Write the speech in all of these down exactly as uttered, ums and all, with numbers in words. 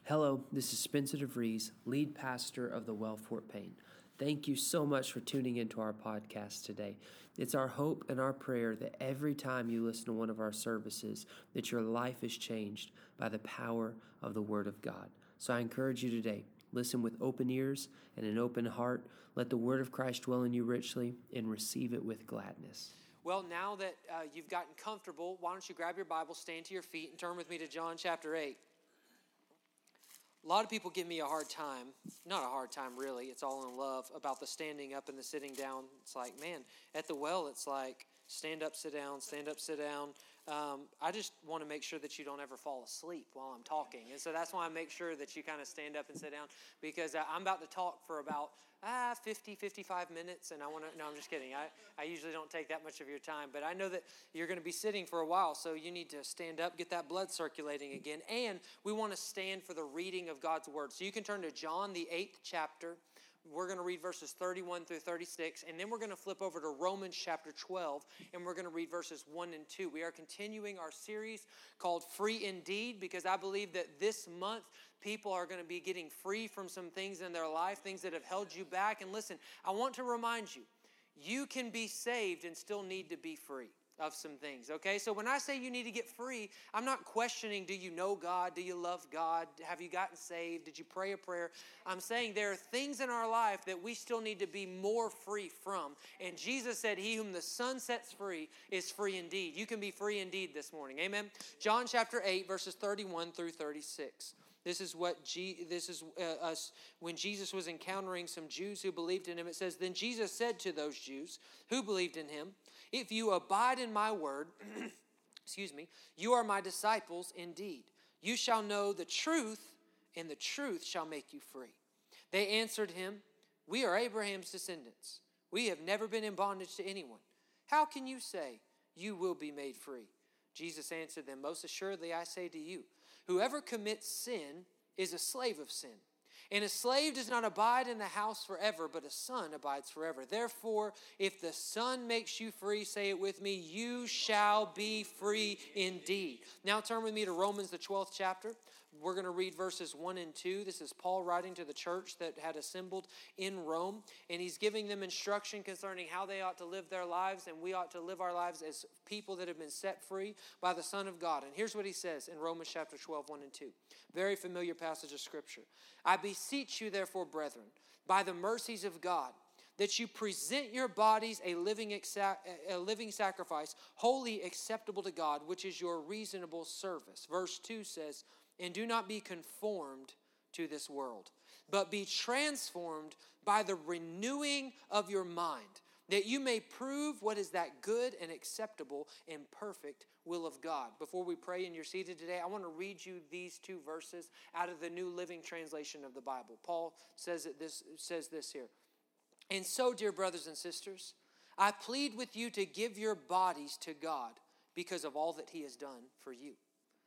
Hello, this is Spencer DeVries, lead pastor of the Well Fort Payne. Thank you so much for tuning into our podcast today. It's our hope and our prayer that every time you listen to one of our services, that your life is changed by the power of the Word of God. So I encourage you today, listen with open ears and an open heart. Let the Word of Christ dwell in you richly and receive it with gladness. Well, now that uh, you've gotten comfortable, why don't you grab your Bible, stand to your feet, and turn with me to John chapter eight. A lot of people give me a hard time, not a hard time really, it's all in love, about the standing up and the sitting down. It's like, man, at the well, it's like stand up, sit down, stand up, sit down. Um, I just want to make sure that you don't ever fall asleep while I'm talking. And so that's why I make sure that you kind of stand up and sit down, because I'm about to talk for about ah, fifty, fifty-five minutes. And I want to, no, I'm just kidding. I, I usually don't take that much of your time, but I know that you're going to be sitting for a while. So you need to stand up, get that blood circulating again. And we want to stand for the reading of God's word. So you can turn to John, the eighth chapter. We're going to read verses thirty-one through thirty-six, and then we're going to flip over to Romans chapter twelve, and we're going to read verses one and two. We are continuing our series called Free Indeed, because I believe that this month people are going to be getting free from some things in their life, things that have held you back. And listen, I want to remind you, you can be saved and still need to be free of some things, okay? So when I say you need to get free, I'm not questioning, do you know God? Do you love God? Have you gotten saved? Did you pray a prayer? I'm saying there are things in our life that we still need to be more free from. And Jesus said, he whom the Son sets free is free indeed. You can be free indeed this morning, amen? John chapter eight, verses thirty-one through thirty-six. This is what G, this is uh, us when Jesus was encountering some Jews who believed in him. It says, then Jesus said to those Jews who believed in him, if you abide in my word, excuse me, you are my disciples indeed. You shall know the truth, and the truth shall make you free. They answered him, we are Abraham's descendants. We have never been in bondage to anyone. How can you say you will be made free? Jesus answered them, most assuredly I say to you, whoever commits sin is a slave of sin. And a slave does not abide in the house forever, but a son abides forever. Therefore, if the Son makes you free, say it with me, you shall be free indeed. Now turn with me to Romans, the twelfth chapter. We're going to read verses one and two. This is Paul writing to the church that had assembled in Rome. And he's giving them instruction concerning how they ought to live their lives. And we ought to live our lives as people that have been set free by the Son of God. And here's what he says in Romans chapter twelve, one and two. Very familiar passage of Scripture. I beseech you, therefore, brethren, by the mercies of God, that you present your bodies a living, a living sacrifice, wholly acceptable to God, which is your reasonable service. Verse two says, and do not be conformed to this world, but be transformed by the renewing of your mind, that you may prove what is that good and acceptable and perfect will of God. Before we pray and you're seated today, I want to read you these two verses out of the New Living Translation of the Bible. Paul says it this says this here. And so, dear brothers and sisters, I plead with you to give your bodies to God because of all that he has done for you.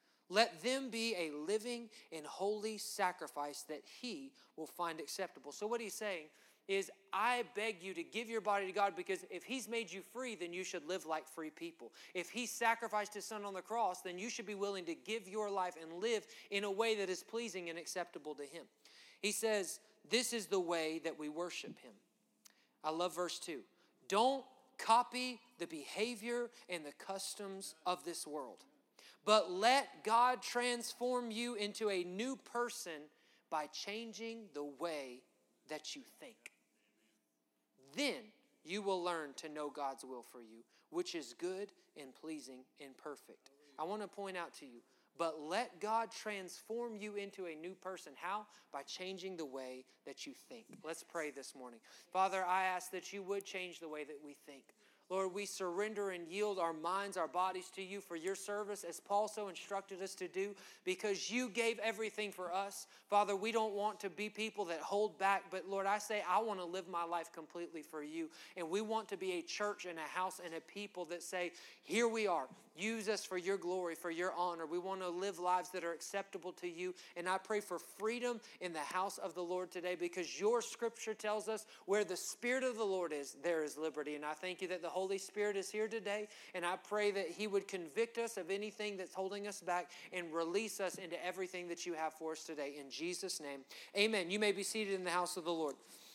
Let them be a living and holy sacrifice that he will find acceptable. So what he's saying is, I beg you to give your body to God, because if he's made you free, then you should live like free people. If he sacrificed his son on the cross, then you should be willing to give your life and live in a way that is pleasing and acceptable to him. He says, this is the way that we worship him. I love verse two. Don't copy the behavior and the customs of this world, but let God transform you into a new person by changing the way that you think. Then you will learn to know God's will for you, which is good and pleasing and perfect. I want to point out to you, but let God transform you into a new person. How? By changing the way that you think. Let's pray this morning. Father, I ask that you would change the way that we think. Lord, we surrender and yield our minds, our bodies to you for your service, as Paul so instructed us to do, because you gave everything for us. Father, we don't want to be people that hold back, but Lord, I say I want to live my life completely for you. And we want to be a church and a house and a people that say, here we are. Use us for your glory, for your honor. We want to live lives that are acceptable to you. And I pray for freedom in the house of the Lord today, because your scripture tells us where the Spirit of the Lord is, there is liberty. And I thank you that the Holy Spirit is here today. And I pray that he would convict us of anything that's holding us back and release us into everything that you have for us today. In Jesus' name, amen. You may be seated in the house of the Lord.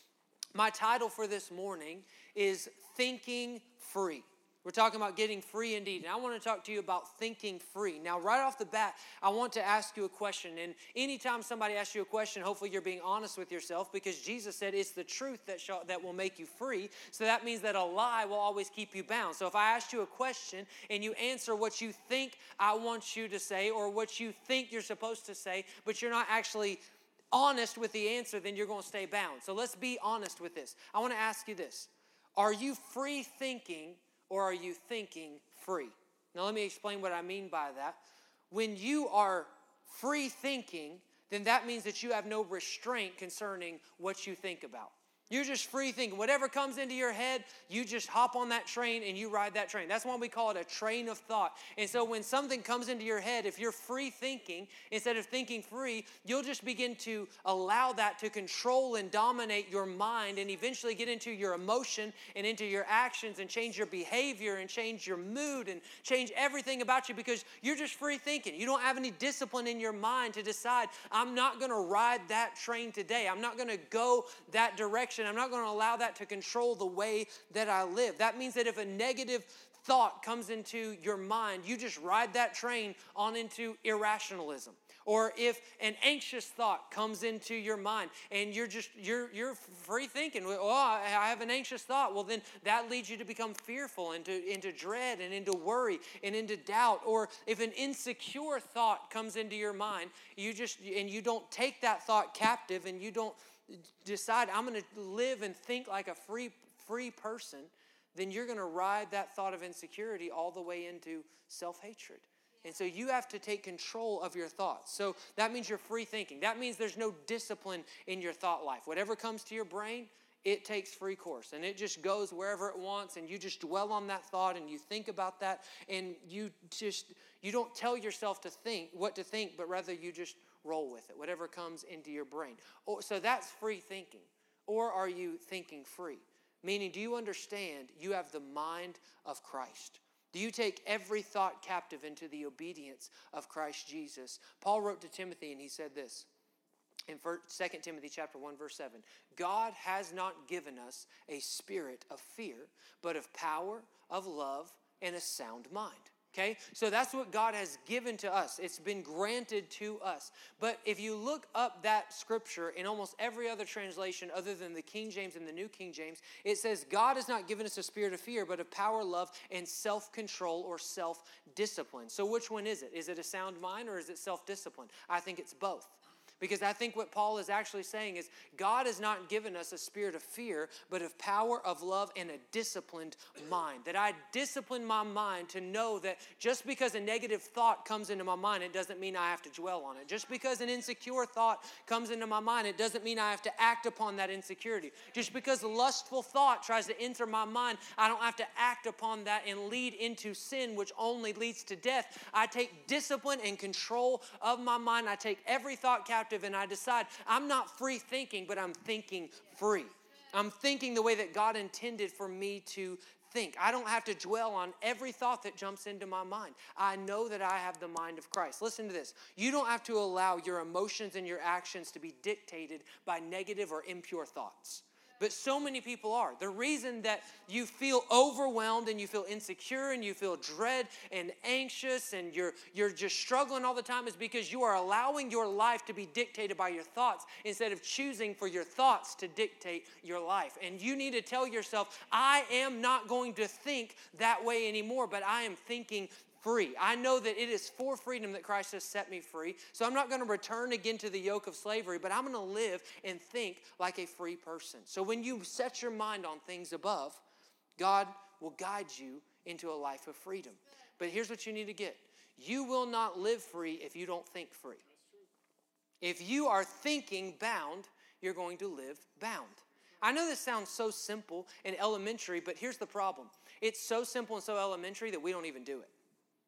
My title for this morning is Thinking Free. We're talking about getting free indeed. And I want to talk to you about thinking free. Now, right off the bat, I want to ask you a question. And anytime somebody asks you a question, hopefully you're being honest with yourself, because Jesus said it's the truth that shall, that will make you free. So that means that a lie will always keep you bound. So if I ask you a question and you answer what you think I want you to say, or what you think you're supposed to say, but you're not actually honest with the answer, then you're going to stay bound. So let's be honest with this. I want to ask you this. Are you free thinking, or are you thinking free? Now, let me explain what I mean by that. When you are free thinking, then that means that you have no restraint concerning what you think about. You're just free thinking. Whatever comes into your head, you just hop on that train and you ride that train. That's why we call it a train of thought. And so when something comes into your head, if you're free thinking, instead of thinking free, you'll just begin to allow that to control and dominate your mind, and eventually get into your emotion and into your actions and change your behavior and change your mood and change everything about you, because you're just free thinking. You don't have any discipline in your mind to decide, I'm not going to ride that train today. I'm not going to go that direction. I'm not going to allow that to control the way that I live. That means that if a negative thought comes into your mind, you just ride that train on into irrationalism. Or if an anxious thought comes into your mind and you're just, you're you're free thinking, oh, I have an anxious thought. Well, then that leads you to become fearful, into, into dread and into worry and into doubt. Or if an insecure thought comes into your mind, you just, and you don't take that thought captive, and you don't decide, I'm going to live and think like a free free person, then you're going to ride that thought of insecurity all the way into self-hatred. And so you have to take control of your thoughts. So that means you're free thinking. That means there's no discipline in your thought life. Whatever comes to your brain, it takes free course, and it just goes wherever it wants, and you just dwell on that thought, and you think about that, and you just, you don't tell yourself to think what to think, but rather you just roll with it, whatever comes into your brain. Oh, so that's free thinking. Or are you thinking free? Meaning, do you understand you have the mind of Christ? Do you take every thought captive into the obedience of Christ Jesus? Paul wrote to Timothy, and he said this in Second Timothy chapter one, verse seven. God has not given us a spirit of fear, but of power, of love, and a sound mind. Okay, so that's what God has given to us. It's been granted to us. But if you look up that scripture in almost every other translation other than the King James and the New King James, it says God has not given us a spirit of fear, but of power, love, and self-control or self-discipline. So which one is it? Is it a sound mind, or is it self-discipline? I think it's both. Because I think what Paul is actually saying is God has not given us a spirit of fear, but of power, of love, and a disciplined mind. That I discipline my mind to know that just because a negative thought comes into my mind, it doesn't mean I have to dwell on it. Just because an insecure thought comes into my mind, it doesn't mean I have to act upon that insecurity. Just because a lustful thought tries to enter my mind, I don't have to act upon that and lead into sin, which only leads to death. I take discipline and control of my mind. I take every thought captive, and I decide I'm not free thinking, but I'm thinking free. I'm thinking the way that God intended for me to think. I don't have to dwell on every thought that jumps into my mind. I know that I have the mind of Christ. Listen to this. You don't have to allow your emotions and your actions to be dictated by negative or impure thoughts. But so many people are. The reason that you feel overwhelmed and you feel insecure and you feel dread and anxious and you're, you're just struggling all the time is because you are allowing your life to be dictated by your thoughts instead of choosing for your thoughts to dictate your life. And you need to tell yourself, I am not going to think that way anymore, but I am thinking free. I know that it is for freedom that Christ has set me free. So I'm not going to return again to the yoke of slavery, but I'm going to live and think like a free person. So when you set your mind on things above, God will guide you into a life of freedom. But here's what you need to get. You will not live free if you don't think free. If you are thinking bound, you're going to live bound. I know this sounds so simple and elementary, but here's the problem. It's so simple and so elementary that we don't even do it.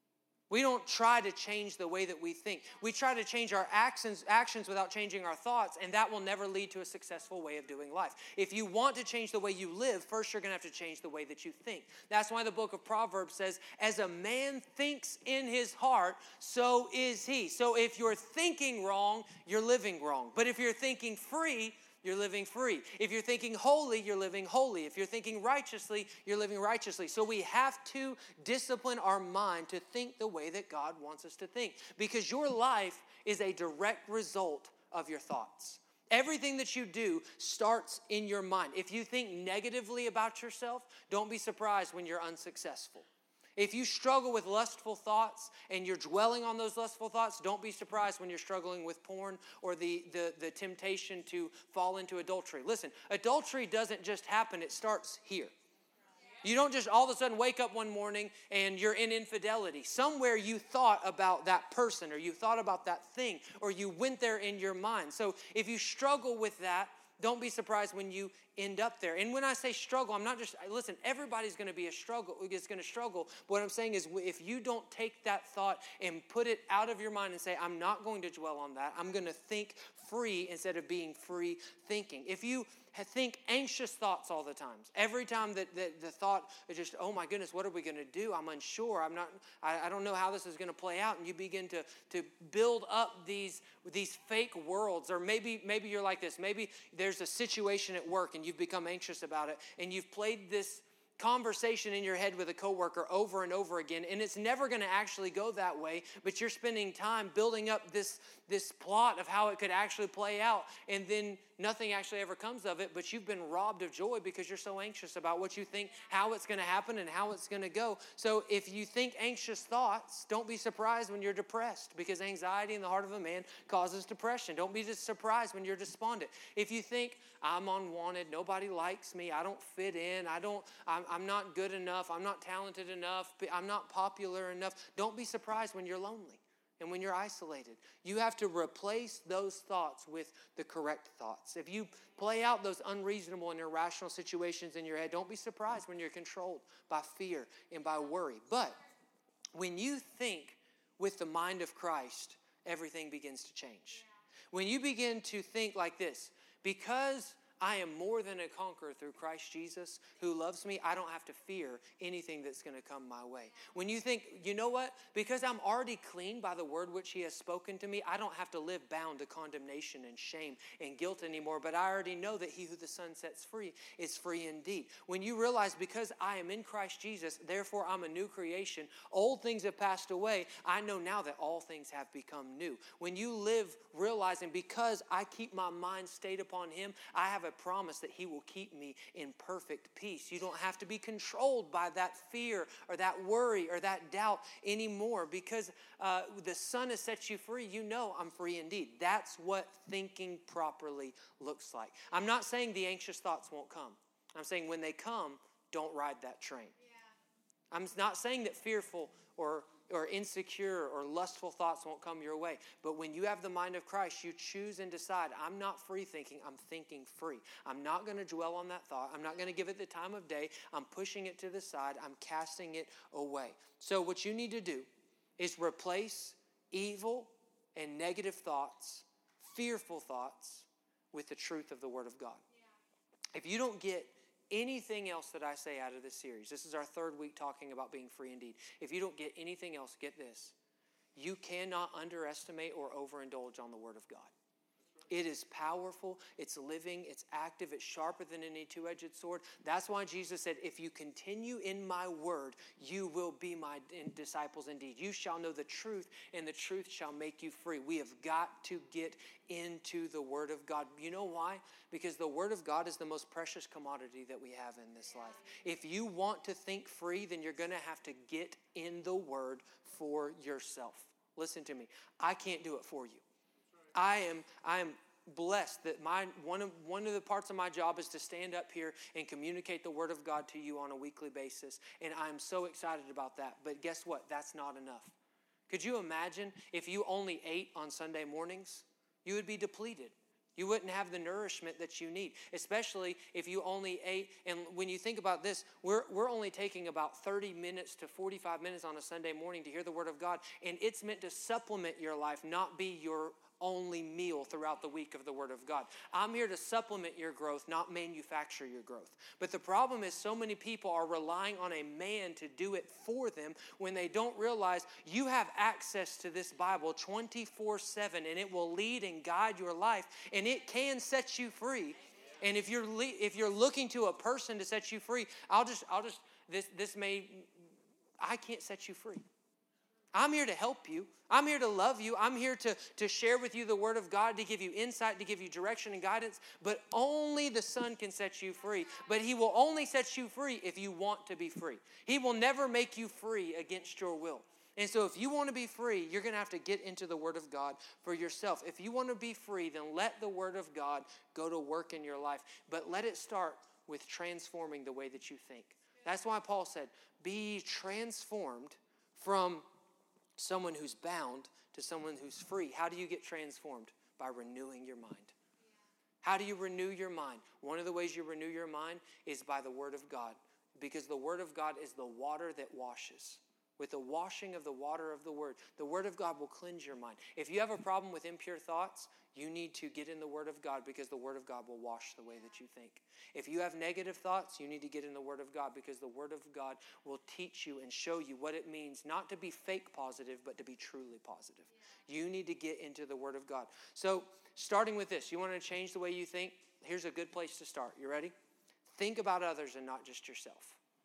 We don't try to change the way that we think. We try to change our actions, actions without changing our thoughts, and that will never lead to a successful way of doing life. If you want to change the way you live, first you're going to have to change the way that you think. That's why the book of Proverbs says, as a man thinks in his heart, so is he. So if you're thinking wrong, you're living wrong. But if you're thinking free, you're living free. If you're thinking holy, you're living holy. If you're thinking righteously, you're living righteously. So we have to discipline our mind to think the way that God wants us to think. Because your life is a direct result of your thoughts. Everything that you do starts in your mind. If you think negatively about yourself, don't be surprised when you're unsuccessful. If you struggle with lustful thoughts and you're dwelling on those lustful thoughts, don't be surprised when you're struggling with porn or the, the, the temptation to fall into adultery. Listen, adultery doesn't just happen, it starts here. You don't just all of a sudden wake up one morning and you're in infidelity. Somewhere you thought about that person or you thought about that thing or you went there in your mind. So if you struggle with that, don't be surprised when you end up there. And when I say struggle, I'm not just, listen, everybody's going to be a struggle, is going to struggle. But what I'm saying is if you don't take that thought and put it out of your mind and say, I'm not going to dwell on that. I'm going to think free instead of being free thinking. If you think anxious thoughts all the time, every time that, that the thought is just, oh my goodness, what are we going to do? I'm unsure. I'm not, I, I don't know how this is going to play out. And you begin to, to build up these, these fake worlds. Or maybe, maybe you're like this. Maybe there's a situation at work and you've become anxious about it. And you've played this conversation in your head with a coworker over and over again, and it's never going to actually go that way, but you're spending time building up this, this plot of how it could actually play out, and then nothing actually ever comes of it, but you've been robbed of joy because you're so anxious about what you think, how it's going to happen, and how it's going to go. So if you think anxious thoughts, don't be surprised when you're depressed, because anxiety in the heart of a man causes depression. Don't be just surprised when you're despondent. If you think, I'm unwanted, nobody likes me, I don't fit in, I don't, I'm, I'm not good enough, I'm not talented enough, I'm not popular enough, don't be surprised when you're lonely and when you're isolated. You have to replace those thoughts with the correct thoughts. If you play out those unreasonable and irrational situations in your head, don't be surprised when you're controlled by fear and by worry. But when you think with the mind of Christ, everything begins to change. When you begin to think like this, because I am more than a conqueror through Christ Jesus who loves me, I don't have to fear anything that's going to come my way. When you think, you know what? Because I'm already clean by the word which he has spoken to me, I don't have to live bound to condemnation and shame and guilt anymore, but I already know that he who the Son sets free is free indeed. When you realize because I am in Christ Jesus, therefore I'm a new creation, old things have passed away, I know now that all things have become new. When you live realizing because I keep my mind stayed upon him, I have a promise that he will keep me in perfect peace. You don't have to be controlled by that fear or that worry or that doubt anymore because uh, the Son has set you free. You know I'm free indeed. That's what thinking properly looks like. I'm not saying the anxious thoughts won't come. I'm saying when they come, don't ride that train. Yeah. I'm not saying that fearful or or insecure or lustful thoughts won't come your way. But when you have the mind of Christ, you choose and decide, I'm not free thinking, I'm thinking free. I'm not going to dwell on that thought. I'm not going to give it the time of day. I'm pushing it to the side. I'm casting it away. So what you need to do is replace evil and negative thoughts, fearful thoughts, with the truth of the Word of God. Yeah. If you don't get anything else that I say out of this series, this is our third week talking about being free indeed. If you don't get anything else, get this. You cannot underestimate or overindulge on the Word of God. It is powerful, it's living, it's active, it's sharper than any two-edged sword. That's why Jesus said, if you continue in my word, you will be my disciples indeed. You shall know the truth, and the truth shall make you free. We have got to get into the Word of God. You know why? Because the Word of God is the most precious commodity that we have in this life. If you want to think free, then you're going to have to get in the Word for yourself. Listen to me. I can't do it for you. I am I am blessed that my one of one of the parts of my job is to stand up here and communicate the Word of God to you on a weekly basis. And I'm so excited about that. But guess what? That's not enough. Could you imagine if you only ate on Sunday mornings? You would be depleted. You wouldn't have the nourishment that you need, especially if you only ate. And when you think about this, we're, we're only taking about thirty minutes to forty-five minutes on a Sunday morning to hear the Word of God. And it's meant to supplement your life, not be your only meal throughout the week of the Word of God. I'm here to supplement your growth, not manufacture your growth. But the problem is so many people are relying on a man to do it for them when they don't realize you have access to this Bible twenty-four seven, and it will lead and guide your life, and it can set you free. And if you're le- if you're looking to a person to set you free, I'll just I'll just this this may I can't set you free. I'm here to help you. I'm here to love you. I'm here to, to share with you the Word of God, to give you insight, to give you direction and guidance. But only the Son can set you free. But He will only set you free if you want to be free. He will never make you free against your will. And so if you want to be free, you're going to have to get into the Word of God for yourself. If you want to be free, then let the Word of God go to work in your life. But let it start with transforming the way that you think. That's why Paul said, be transformed from someone who's bound to someone who's free. How do you get transformed? By renewing your mind. How do you renew your mind? One of the ways you renew your mind is by the Word of God, because the Word of God is the water that washes. With the washing of the water of the Word, the Word of God will cleanse your mind. If you have a problem with impure thoughts, you need to get in the Word of God, because the Word of God will wash the way that you think. If you have negative thoughts, you need to get in the Word of God, because the Word of God will teach you and show you what it means not to be fake positive, but to be truly positive. Yeah. You need to get into the Word of God. So starting with this, you want to change the way you think? Here's a good place to start. You ready? Think about others and not just yourself.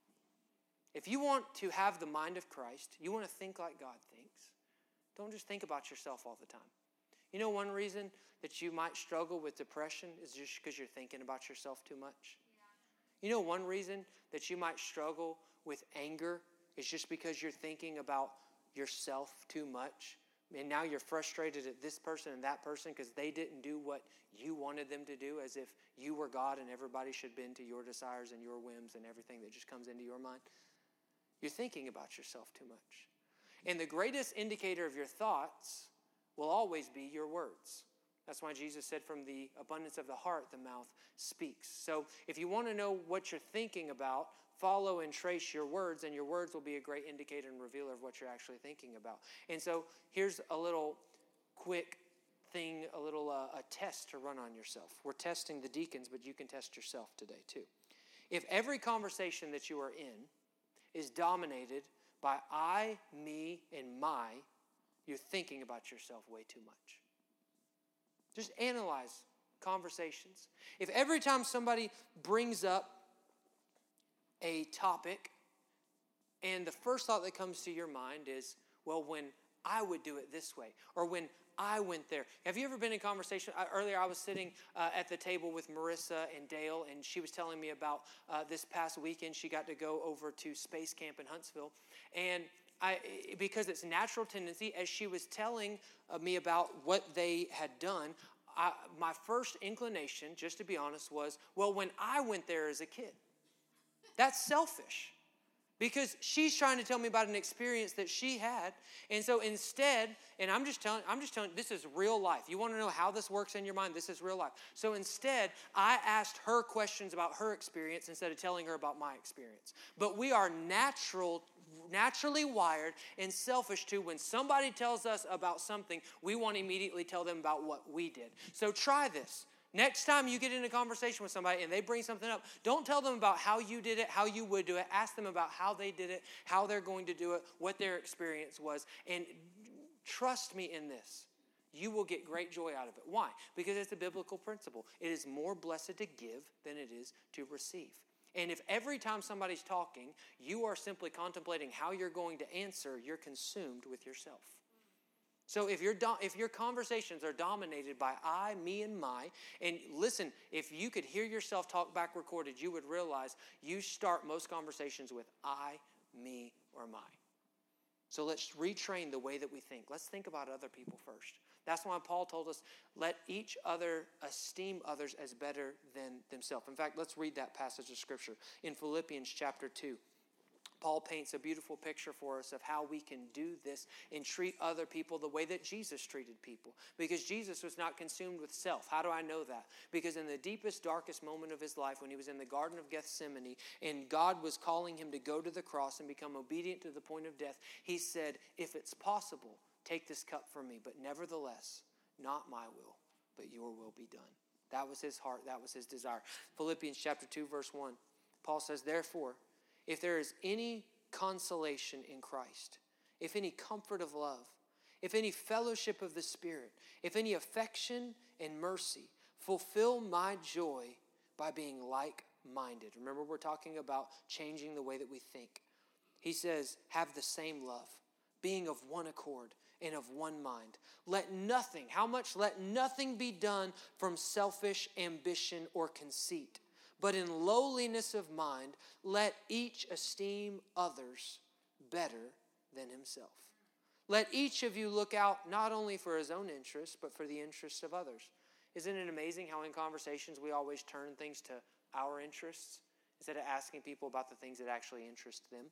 If you want to have the mind of Christ, you want to think like God thinks, don't just think about yourself all the time. You know, one reason that you might struggle with depression is just because you're thinking about yourself too much. Yeah. You know, one reason that you might struggle with anger is just because you're thinking about yourself too much. And now you're frustrated at this person and that person because they didn't do what you wanted them to do, as if you were God and everybody should bend to your desires and your whims and everything that just comes into your mind. You're thinking about yourself too much. And the greatest indicator of your thoughts will always be your words. That's why Jesus said, from the abundance of the heart, the mouth speaks. So if you want to know what you're thinking about, follow and trace your words, and your words will be a great indicator and revealer of what you're actually thinking about. And so here's a little quick thing, a little uh, a test to run on yourself. We're testing the deacons, but you can test yourself today too. If every conversation that you are in is dominated by I, me, and my, you're thinking about yourself way too much. Just analyze conversations. If every time somebody brings up a topic and the first thought that comes to your mind is, well, when I would do it this way, or when I went there. Have you ever been in conversation? I, earlier I was sitting uh, at the table with Marissa and Dale, and she was telling me about uh, this past weekend she got to go over to Space Camp in Huntsville. And I, because it's natural tendency, as she was telling uh, me about what they had done, I, my first inclination, just to be honest, was, well, when I went there as a kid. That's selfish. Because she's trying to tell me about an experience that she had. And so instead, and I'm just telling, I'm just telling, this is real life. You want to know how this works in your mind? This is real life. So instead, I asked her questions about her experience instead of telling her about my experience. But we are natural, naturally wired and selfish too. When somebody tells us about something, we want to immediately tell them about what we did. So try this. Next time you get in a conversation with somebody and they bring something up, don't tell them about how you did it, how you would do it. Ask them about how they did it, how they're going to do it, what their experience was. And trust me in this. You will get great joy out of it. Why? Because it's a biblical principle. It is more blessed to give than it is to receive. And if every time somebody's talking, you are simply contemplating how you're going to answer, you're consumed with yourself. So if your do- if your conversations are dominated by I, me, and my, and listen, if you could hear yourself talk back recorded, you would realize you start most conversations with I, me, or my. So let's retrain the way that we think. Let's think about other people first. That's why Paul told us, let each other esteem others as better than themselves. In fact, let's read that passage of Scripture in Philippians chapter two. Paul paints a beautiful picture for us of how we can do this and treat other people the way that Jesus treated people. Because Jesus was not consumed with self. How do I know that? Because in the deepest, darkest moment of his life, when he was in the Garden of Gethsemane and God was calling him to go to the cross and become obedient to the point of death, he said, if it's possible, take this cup from me, but nevertheless, not my will, but your will be done. That was his heart. That was his desire. Philippians chapter two, verse one, Paul says, therefore, if there is any consolation in Christ, if any comfort of love, if any fellowship of the Spirit, if any affection and mercy, fulfill my joy by being like-minded. Remember, we're talking about changing the way that we think. He says, have the same love, being of one accord and of one mind. Let nothing, how much? Let nothing be done from selfish ambition or conceit, but in lowliness of mind, let each esteem others better than himself. Let each of you look out not only for his own interests, but for the interests of others. Isn't it amazing how in conversations we always turn things to our interests instead of asking people about the things that actually interest them?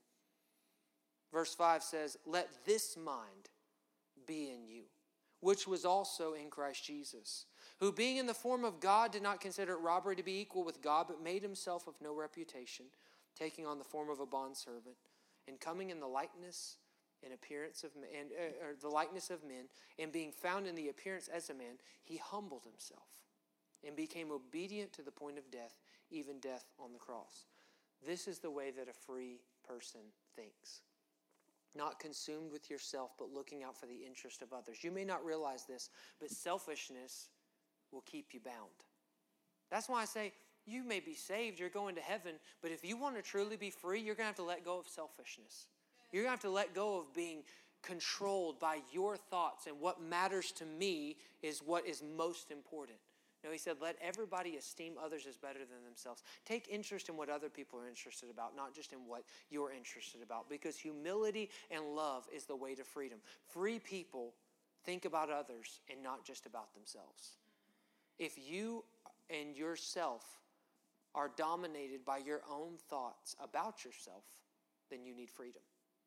Verse five says, let this mind be in you, which was also in Christ Jesus, who being in the form of God did not consider it robbery to be equal with God, but made himself of no reputation, taking on the form of a bondservant, and coming in the likeness and appearance of and uh, or the likeness of men, and being found in the appearance as a man, he humbled himself and became obedient to the point of death, even death on the cross. This is the way that a free person thinks. Not consumed with yourself, but looking out for the interest of others. You may not realize this, but selfishness will keep you bound. That's why I say, you may be saved, you're going to heaven, but if you want to truly be free, you're going to have to let go of selfishness. You're going to have to let go of being controlled by your thoughts, and what matters to me is what is most important. No, he said, let everybody esteem others as better than themselves. Take interest in what other people are interested about, not just in what you're interested about, because humility and love is the way to freedom. Free people think about others and not just about themselves. If you and yourself are dominated by your own thoughts about yourself, then you need freedom.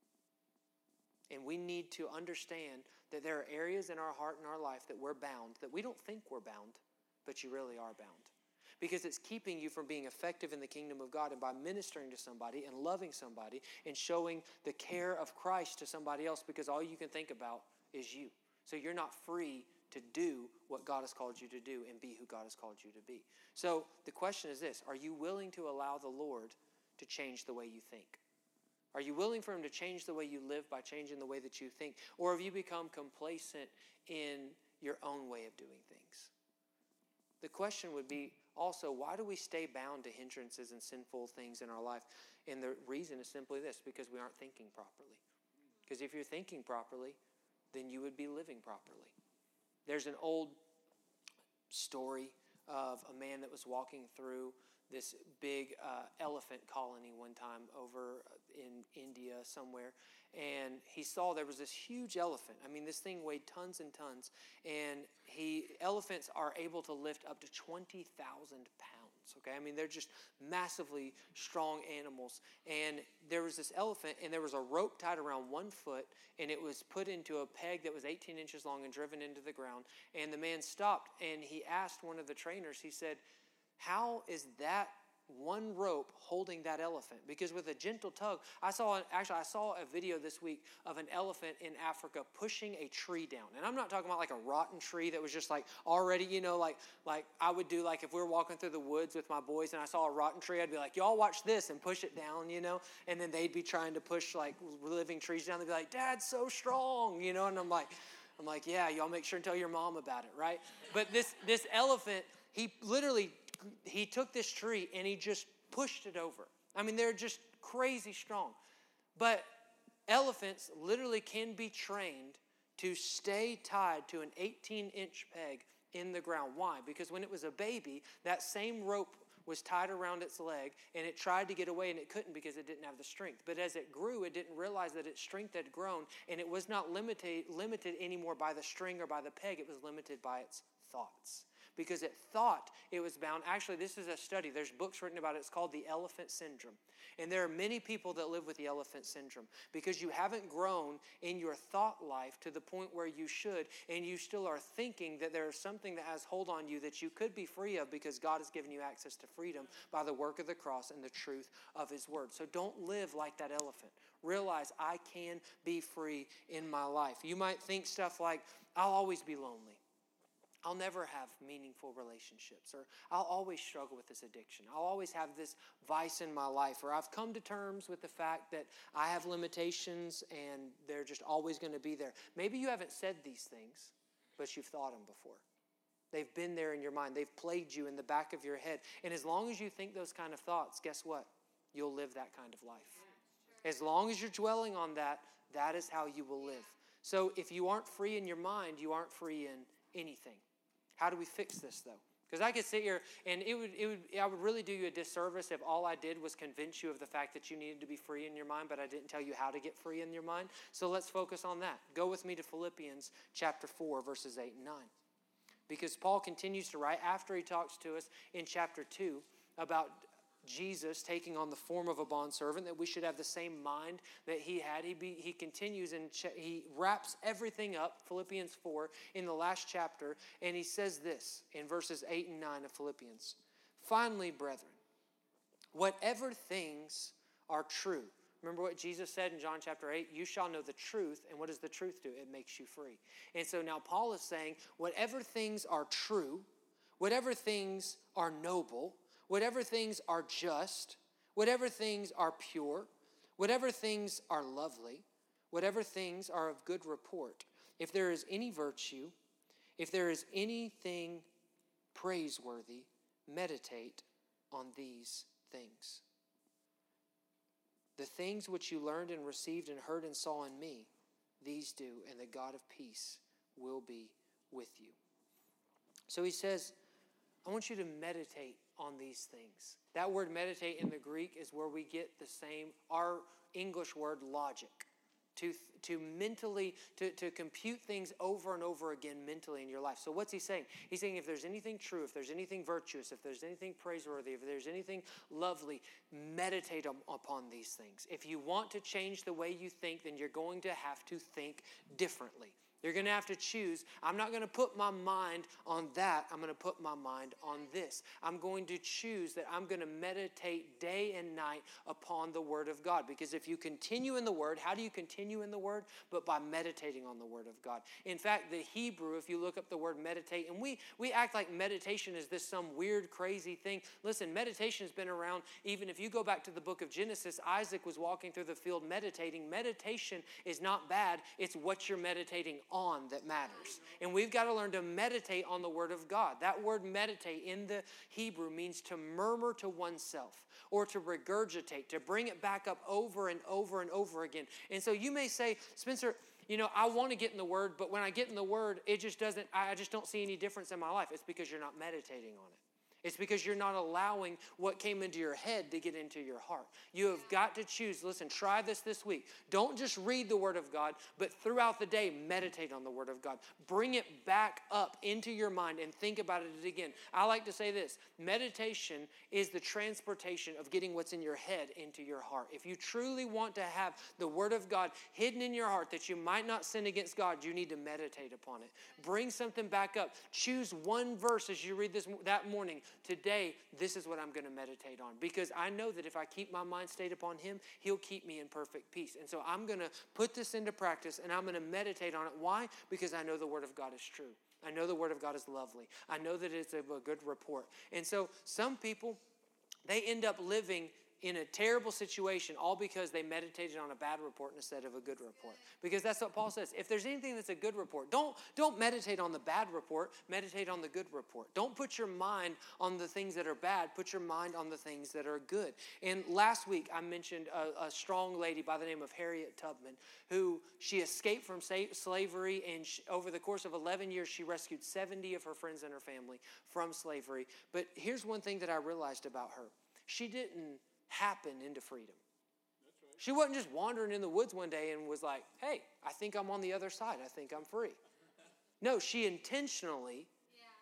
And we need to understand that there are areas in our heart and our life that we're bound, that we don't think we're bound, but you really are bound. Because it's keeping you from being effective in the kingdom of God, and by ministering to somebody and loving somebody and showing the care of Christ to somebody else, because all you can think about is you. So you're not free to do what God has called you to do and be who God has called you to be. So the question is this: are you willing to allow the Lord to change the way you think? Are you willing for him to change the way you live by changing the way that you think? Or have you become complacent in your own way of doing things? The question would be also, why do we stay bound to hindrances and sinful things in our life? And the reason is simply this: because we aren't thinking properly. Because if you're thinking properly, then you would be living properly. There's an old story of a man that was walking through this big uh, elephant colony one time over in India somewhere, and he saw there was this huge elephant. I mean, this thing weighed tons and tons, and he elephants are able to lift up to twenty thousand pounds, okay? I mean, they're just massively strong animals, and there was this elephant, and there was a rope tied around one foot, and it was put into a peg that was eighteen inches long and driven into the ground, and the man stopped, and he asked one of the trainers, he said, how is that one rope holding that elephant? Because with a gentle tug, I saw, actually I saw a video this week of an elephant in Africa pushing a tree down. And I'm not talking about like a rotten tree that was just like already, you know, like, like I would do like if we were walking through the woods with my boys and I saw a rotten tree, I'd be like, y'all watch this, and push it down, you know, and then they'd be trying to push like living trees down. They'd be like, Dad's so strong, you know, and I'm like, I'm like, yeah, y'all make sure and tell your mom about it, right? But this, this elephant, he literally He took this tree and he just pushed it over. I mean, they're just crazy strong. But elephants literally can be trained to stay tied to an eighteen-inch peg in the ground. Why? Because when it was a baby, that same rope was tied around its leg, and it tried to get away, and it couldn't because it didn't have the strength. But as it grew, it didn't realize that its strength had grown, and it was not limited, limited anymore by the string or by the peg. It was limited by its thoughts. because it thought it was bound. Actually, this is a study. There's books written about it. It's called the elephant syndrome. And there are many people that live with the elephant syndrome because you haven't grown in your thought life to the point where you should, and you still are thinking that there is something that has hold on you that you could be free of because God has given you access to freedom by the work of the cross and the truth of his word. So don't live like that elephant. Realize I can be free in my life. You might think stuff like, I'll always be lonely. I'll never have meaningful relationships, or I'll always struggle with this addiction. I'll always have this vice in my life, or I've come to terms with the fact that I have limitations and they're just always going to be there. Maybe you haven't said these things, but you've thought them before. They've been there in your mind. They've plagued you in the back of your head. And as long as you think those kind of thoughts, guess what? You'll live that kind of life. As long as you're dwelling on that, that is how you will live. So if you aren't free in your mind, you aren't free in anything. How do we fix this, though? Because I could sit here, and it would, it would, I would really do you a disservice if all I did was convince you of the fact that you needed to be free in your mind, but I didn't tell you how to get free in your mind. So let's focus on that. Go with me to Philippians chapter four, verses eight and nine. Because Paul continues to write after he talks to us in chapter two about Jesus taking on the form of a bondservant, that we should have the same mind that he had. He, be, he continues and ch- he wraps everything up, Philippians four, in the last chapter, and he says this in verses eight and nine of Philippians. Finally, brethren, whatever things are true. Remember what Jesus said in John chapter eight? You shall know the truth, and what does the truth do? It makes you free. And so now Paul is saying, whatever things are true, whatever things are noble, whatever things are just, whatever things are pure, whatever things are lovely, whatever things are of good report, if there is any virtue, if there is anything praiseworthy, meditate on these things. The things which you learned and received and heard and saw in me, these do, and the God of peace will be with you. So he says, I want you to meditate on these things. That word meditate in the Greek is where we get the same, our English word logic. To, to mentally, to, to compute things over and over again mentally in your life. So what's he saying? He's saying if there's anything true, if there's anything virtuous, if there's anything praiseworthy, if there's anything lovely, meditate on, upon these things. If you want to change the way you think, then you're going to have to think differently. You're going to have to choose. I'm not going to put my mind on that. I'm going to put my mind on this. I'm going to choose that I'm going to meditate day and night upon the Word of God. Because if you continue in the Word, how do you continue in the Word? But by meditating on the Word of God. In fact, the Hebrew, if you look up the word meditate, and we, we act like meditation is this some weird, crazy thing. Listen, meditation has been around. Even if you go back to the book of Genesis, Isaac was walking through the field meditating. Meditation is not bad. It's what you're meditating on. on that matters. And we've got to learn to meditate on the Word of God. That word meditate in the Hebrew means to murmur to oneself or to regurgitate, to bring it back up over and over and over again. And so you may say, Spencer, you know, I want to get in the Word, but when I get in the Word, it just doesn't, I just don't see any difference in my life. It's because you're not meditating on it. It's because you're not allowing what came into your head to get into your heart. You have got to choose. Listen, try this this week. Don't just read the Word of God, but throughout the day, meditate on the Word of God. Bring it back up into your mind and think about it again. I like to say this. Meditation is the transportation of getting what's in your head into your heart. If you truly want to have the Word of God hidden in your heart that you might not sin against God, you need to meditate upon it. Bring something back up. Choose one verse as you read this that morning. Today, this is what I'm going to meditate on, because I know that if I keep my mind stayed upon Him, He'll keep me in perfect peace. And so I'm going to put this into practice, and I'm going to meditate on it. Why? Because I know the Word of God is true. I know the Word of God is lovely. I know that it's of a good report. And so some people, they end up living in a terrible situation all because they meditated on a bad report instead of a good report. Because that's what Paul says. If there's anything that's a good report, don't, don't meditate on the bad report, meditate on the good report. Don't put your mind on the things that are bad, put your mind on the things that are good. And last week I mentioned a, a strong lady by the name of Harriet Tubman, who she escaped from sa- slavery, and she, over the course of eleven years she rescued seventy of her friends and her family from slavery. But here's one thing that I realized about her. She didn't happen into freedom. That's right. She wasn't just wandering in the woods one day and was like, hey, I think I'm on the other side. I think I'm free. No, she intentionally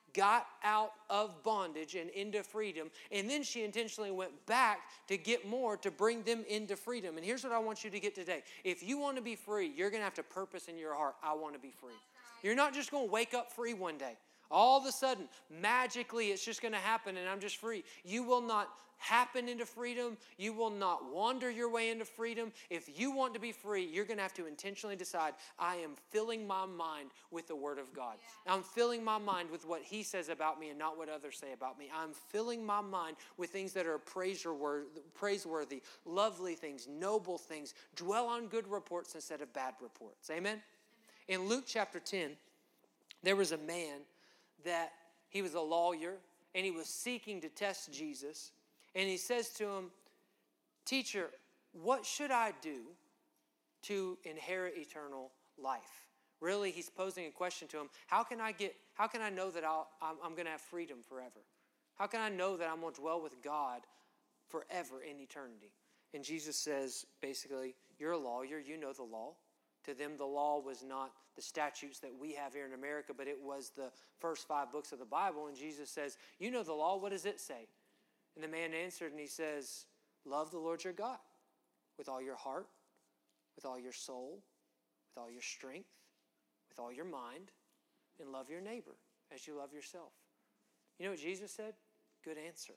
got out of bondage and into freedom, and then she intentionally went back to get more to bring them into freedom. And here's what I want you to get today. If you want to be free, you're going to have to purpose in your heart, I want to be free. You're not just going to wake up free one day. All of a sudden, magically, it's just going to happen and I'm just free. You will not happen into freedom. You will not wander your way into freedom. If you want to be free, you're going to have to intentionally decide, I am filling my mind with the Word of God. Yeah. I'm filling my mind with what He says about me and not what others say about me. I'm filling my mind with things that are praiseworthy, lovely things, noble things. Dwell on good reports instead of bad reports. Amen? In Luke chapter ten, there was a man that he was a lawyer and he was seeking to test Jesus. And he says to him, Teacher, what should I do to inherit eternal life? Really, he's posing a question to him. How can I get, how can I know that I'll, I'm, I'm going to have freedom forever? How can I know that I'm going to dwell with God forever in eternity? And Jesus says, basically, you're a lawyer, you know the law. To them, the law was not the statutes that we have here in America, but it was the first five books of the Bible. And Jesus says, you know the law, what does it say? And the man answered and he says, love the Lord your God with all your heart, with all your soul, with all your strength, with all your mind, and love your neighbor as you love yourself. You know what Jesus said? Good answer.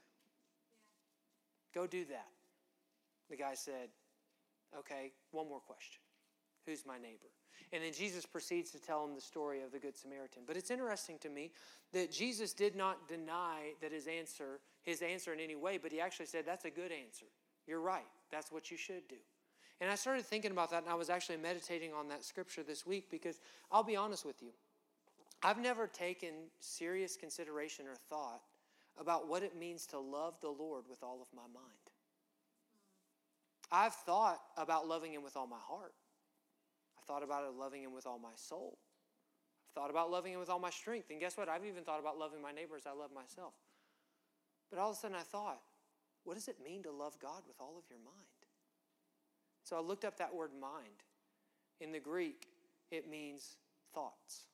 Yeah. Go do that. The guy said, okay, one more question. Who's my neighbor? And then Jesus proceeds to tell him the story of the Good Samaritan. But it's interesting to me that Jesus did not deny that his answer, his answer in any way, but he actually said, that's a good answer. You're right. That's what you should do. And I started thinking about that, and I was actually meditating on that scripture this week because I'll be honest with you. I've never taken serious consideration or thought about what it means to love the Lord with all of my mind. I've thought about loving Him with all my heart. I thought about it loving Him with all my soul. I've thought about loving Him with all my strength. And guess what? I've even thought about loving my neighbor as I love myself. But all of a sudden I thought, what does it mean to love God with all of your mind? So I looked up that word mind. In the Greek, it means thoughts.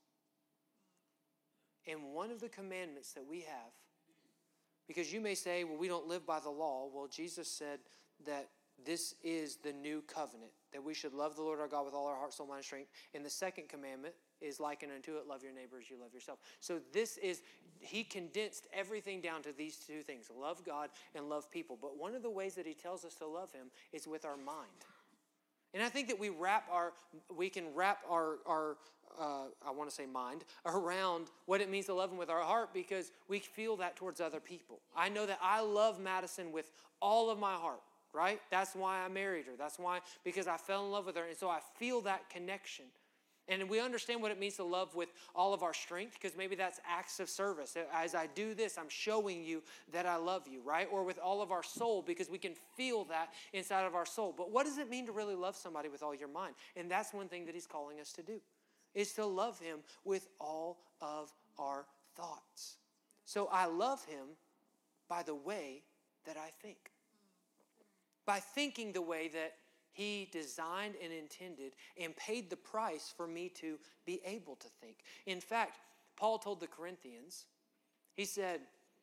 And one of the commandments that we have, because you may say, well, we don't live by the law. Well, Jesus said that this is the new covenant, that we should love the Lord our God with all our heart, soul, mind, and strength. And the second commandment is likened unto it, love your neighbor as you love yourself. So this is, He condensed everything down to these two things, love God and love people. But one of the ways that He tells us to love Him is with our mind. And I think that we wrap our, we can wrap our, our uh, I want to say mind, around what it means to love Him with our heart because we feel that towards other people. I know that I love Madison with all of my heart. Right? That's why I married her. That's why, because I fell in love with her. And so I feel that connection. And we understand what it means to love with all of our strength because maybe that's acts of service. As I do this, I'm showing you that I love you, right? Or with all of our soul because we can feel that inside of our soul. But what does it mean to really love somebody with all your mind? And that's one thing that He's calling us to do, is to love Him with all of our thoughts. So I love Him by the way that I think. By thinking the way that He designed and intended and paid the price for me to be able to think. In fact, Paul told the Corinthians, he said,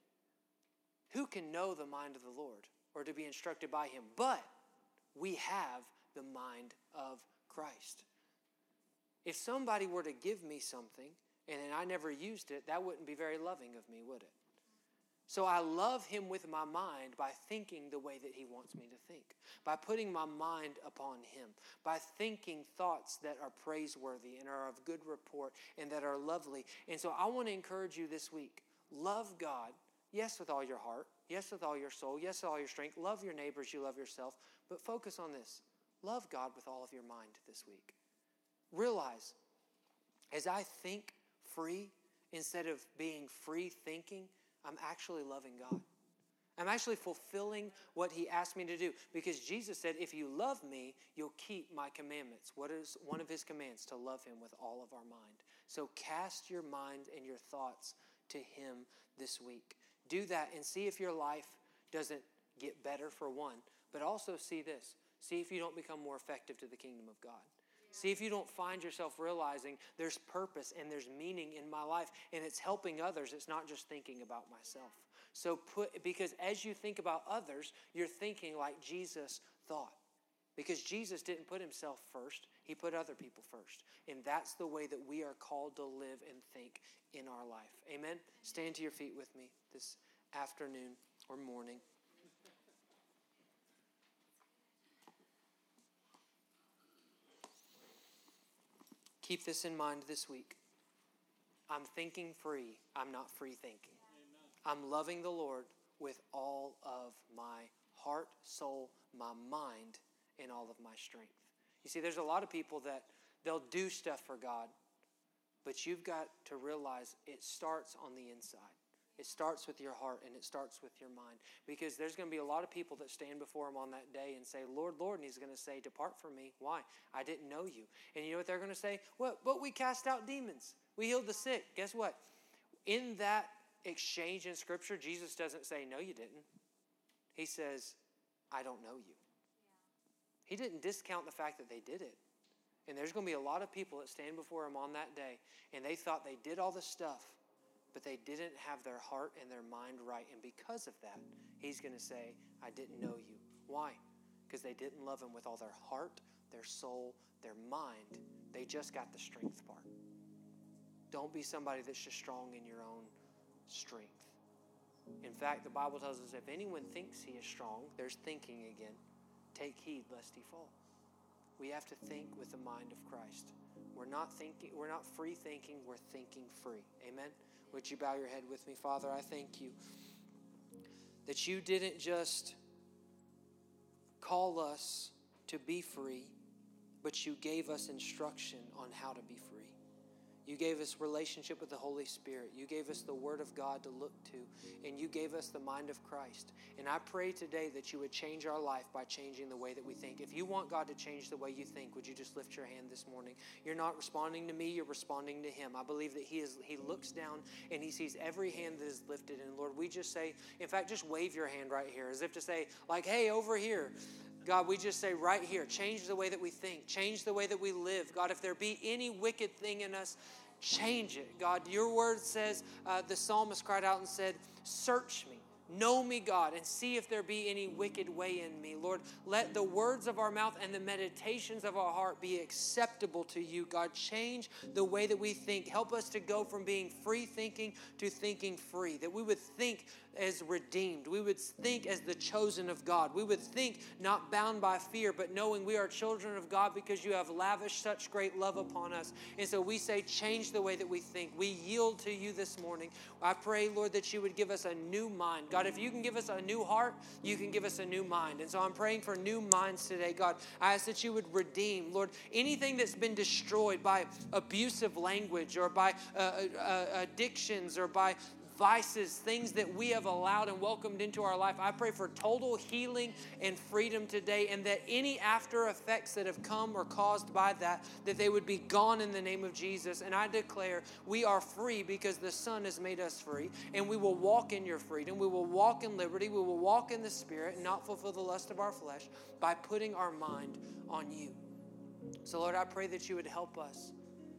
who can know the mind of the Lord or to be instructed by Him? But we have the mind of Christ. If somebody were to give me something and I never used it, that wouldn't be very loving of me, would it? So I love Him with my mind by thinking the way that He wants me to think, by putting my mind upon Him, by thinking thoughts that are praiseworthy and are of good report and that are lovely. And so I want to encourage you this week, love God, yes, with all your heart, yes, with all your soul, yes, with all your strength. Love your neighbors, you love yourself, but focus on this. Love God with all of your mind this week. Realize, as I think free instead of being free thinking, I'm actually loving God. I'm actually fulfilling what He asked me to do. Because Jesus said, if you love me, you'll keep my commandments. What is one of His commands? To love Him with all of our mind. So cast your mind and your thoughts to Him this week. Do that and see if your life doesn't get better for one. But also see this. See if you don't become more effective to the kingdom of God. See if you don't find yourself realizing there's purpose and there's meaning in my life, and it's helping others. It's not just thinking about myself. So put, because as you think about others, you're thinking like Jesus thought. Because Jesus didn't put himself first. He put other people first. And that's the way that we are called to live and think in our life. Amen? Stand to your feet with me this afternoon or morning. Keep this in mind this week. I'm thinking free. I'm not free thinking. I'm loving the Lord with all of my heart, soul, my mind, and all of my strength. You see, there's a lot of people that they'll do stuff for God, but you've got to realize it starts on the inside. It starts with your heart and it starts with your mind. Because there's going to be a lot of people that stand before him on that day and say, Lord, Lord, and he's going to say, depart from me. Why? I didn't know you. And you know what they're going to say? Well, but we cast out demons. We healed the sick. Guess what? In that exchange in Scripture, Jesus doesn't say, no, you didn't. He says, I don't know you. He didn't discount the fact that they did it. And there's going to be a lot of people that stand before him on that day, and they thought they did all the stuff, but they didn't have their heart and their mind right. And because of that, he's going to say, I didn't know you. Why? Because they didn't love him with all their heart, their soul, their mind. They just got the strength part. Don't be somebody that's just strong in your own strength. In fact, the Bible tells us if anyone thinks he is strong, there's thinking again. Take heed lest he fall. We have to think with the mind of Christ. We're not thinking, we're not free thinking, we're thinking free. Amen? Would you bow your head with me? Father, I thank you that you didn't just call us to be free, but you gave us instruction on how to be free. You gave us relationship with the Holy Spirit. You gave us the Word of God to look to. And you gave us the mind of Christ. And I pray today that you would change our life by changing the way that we think. If you want God to change the way you think, would you just lift your hand this morning? You're not responding to me, you're responding to him. I believe that he is. He looks down and he sees every hand that is lifted. And Lord, we just say, in fact, just wave your hand right here as if to say, like, hey, over here. God, we just say right here, change the way that we think, change the way that we live. God, if there be any wicked thing in us, change it. God, your word says, uh, the psalmist cried out and said, search me. Know me, God, and see if there be any wicked way in me. Lord, let the words of our mouth and the meditations of our heart be acceptable to you. God, change the way that we think. Help us to go from being free thinking to thinking free, that we would think as redeemed. We would think as the chosen of God. We would think not bound by fear, but knowing we are children of God because you have lavished such great love upon us. And so we say, change the way that we think. We yield to you this morning. I pray, Lord, that you would give us a new mind. God, if you can give us a new heart, you can give us a new mind. And so I'm praying for new minds today, God. I ask that you would redeem, Lord, anything that's been destroyed by abusive language or by uh, uh, addictions or by vices, things that we have allowed and welcomed into our life. I pray for total healing and freedom today, and that any after effects that have come or caused by that, that they would be gone in the name of Jesus. And I declare we are free because the Son has made us free, and we will walk in your freedom. We will walk in liberty. We will walk in the Spirit and not fulfill the lust of our flesh by putting our mind on you. So Lord, I pray that you would help us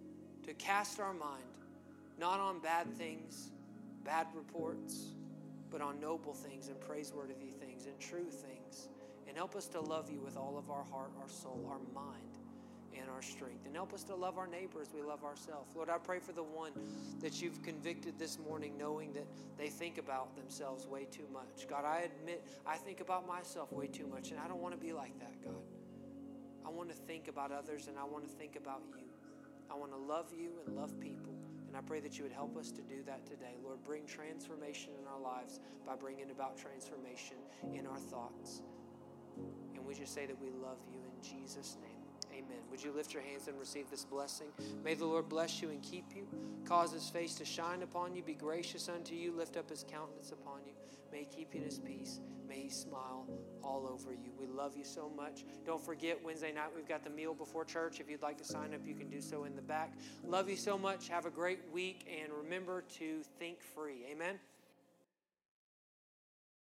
to cast our mind not on bad things, bad reports, but on noble things and praiseworthy things and true things. And help us to love you with all of our heart, our soul, our mind, and our strength. And help us to love our neighbor as we love ourselves. Lord, I pray for the one that you've convicted this morning, knowing that they think about themselves way too much. God, I admit I think about myself way too much, and I don't want to be like that, God. I want to think about others, and I want to think about you. I want to love you and love people. And I pray that you would help us to do that today. Lord, bring transformation in our lives by bringing about transformation in our thoughts. And we just say that we love you in Jesus' name. Amen. Would you lift your hands and receive this blessing? May the Lord bless you and keep you, cause his face to shine upon you, be gracious unto you, lift up his countenance upon you. May he keep you in his peace. May he smile all over you. We love you so much. Don't forget, Wednesday night we've got the meal before church. If you'd like to sign up, you can do so in the back. Love you so much. Have a great week, and remember to think free. Amen.